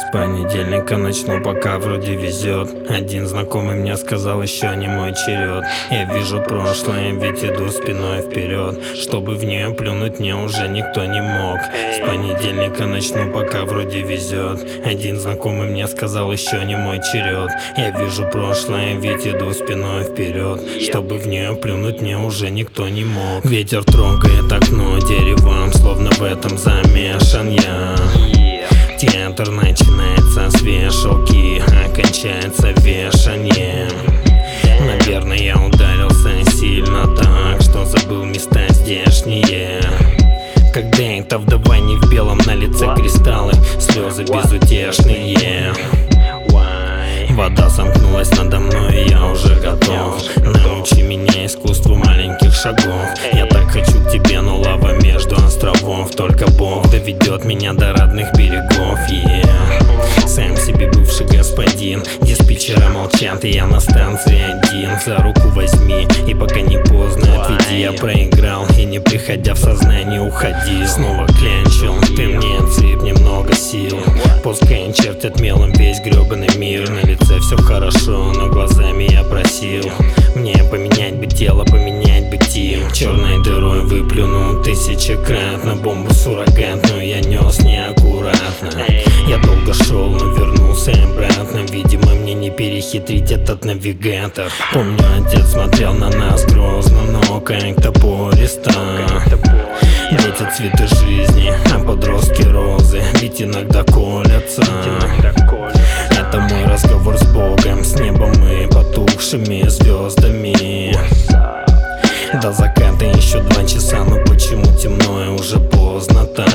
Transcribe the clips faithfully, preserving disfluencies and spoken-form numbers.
С понедельника начну, пока вроде везет. Один знакомый мне сказал, еще не мой черед. Я вижу прошлое, ведь иду спиной вперед. Чтобы в нее плюнуть, мне уже никто не мог. С понедельника начну, пока вроде везет. Один знакомый мне сказал, еще не мой черед. Я вижу прошлое, ведь иду спиной вперед. Чтобы в нее плюнуть, мне уже никто не мог. Ветер трогает окно деревом, словно в этом замешан я. Театр начинается с вешалки, окончается вешание. Наверное, я ударился сильно так, что забыл места здешние. Когда это вдова не в белом, на лице кристаллы, слезы безутешные. Вода сомкнулась надо мной, и я уже готов. Научи меня искусству маленьких шагов. Я так хочу к тебе, но лава между островов. Только Бог доведет меня до родных берегов, yeah. Сам себе бывший господин. Диспетчеры молчат, и я на станции один. За руку возьми, и пока не поздно отведи. Я проиграл, и не приходя в сознание уходи. Снова клянчил, ты мне отсыпь немного сил. Пускай чертят мелом весь гребаный мир. На лице все хорошо, но глазами я просил мне поменять бы тело, поменять бы тим. Черной дырой выплюнул тысячекратно бомбу суррогатную я нес неаккуратно. Я долго шел, но вернулся обратно. Видимо, мне не перехитрить этот навигатор. Помню, отец смотрел на нас грозно, но как-то пористо. Дети цветы жизни, а подростки розы, ведь иногда колятся. Это мой разговор с Богом, с небом и потухшими звездами. До заката еще два часа, но почему темно и уже поздно так?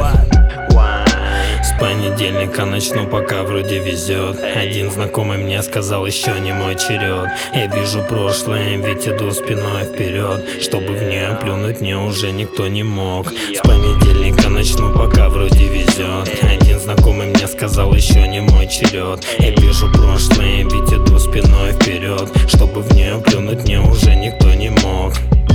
С понедельника начну, пока вроде везет. Один знакомый мне сказал, еще не мой черед. Я вижу прошлое, ведь иду спиной вперед. Чтобы в нее плюнуть, мне уже никто не мог. С понедельника начну, пока вроде везет. Один знакомый мне сказал, еще не мой черед. Я вижу прошлое, ведь иду спиной вперед. Чтобы в нее плюнуть, мне уже никто не мог.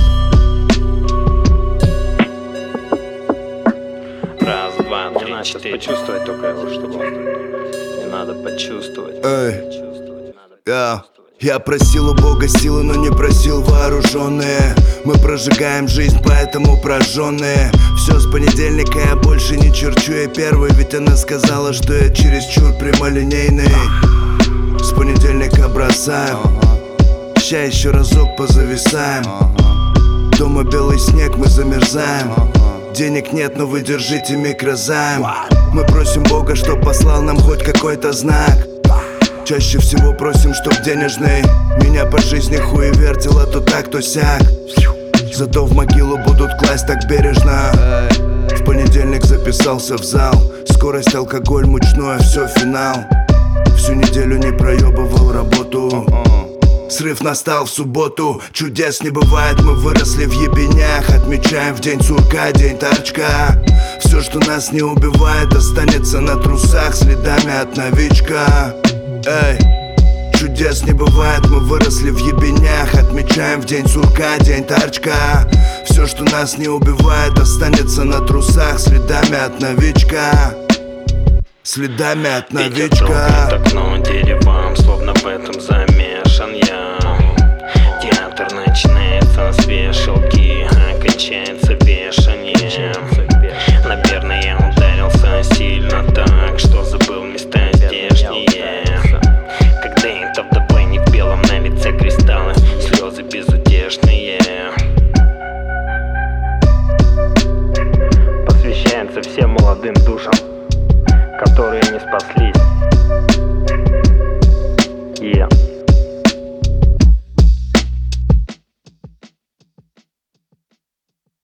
Раз, два, три, четыре. Почувствовать только его, чтобы не надо почувствовать. Эй, я, я просил у Бога силы, но не просил вооруженные. Мы прожигаем жизнь, поэтому прожженные. Все с понедельника я больше не черчу, я первый. Ведь она сказала, что я чересчур прямолинейный. С понедельника бросаем, ща еще разок позависаем. Дома белый снег, мы замерзаем. Денег нет, но вы держите микрозайм. Мы просим Бога, чтоб послал нам хоть какой-то знак. Чаще всего просим, чтоб денежный меня по жизни хуевертило то так, то сяк. Зато в могилу будут класть так бережно. В понедельник записался в зал. Скорость, алкоголь, мучное, все финал. Всю неделю не проебывал работу. Срыв настал в субботу, чудес не бывает, мы выросли в ебенях. Отмечаем в день сурка, день торчка. Все, что нас не убивает, останется на трусах следами от новичка. Эй, чудес не бывает, мы выросли в ебенях. Отмечаем в день сурка, день торчка. Все, что нас не убивает, останется на трусах следами от новичка. Следами от новичка. Ветер трогает окно деревом, словно в этом замешан я. Театр начинается с вешалки, окончается вешание. Наверное, я ударился сильно так, что забыл места здешние. Когда это вдова не в белом, на лице кристаллы, слезы безутешные. Посвящается всем молодым душам, которые не спаслись.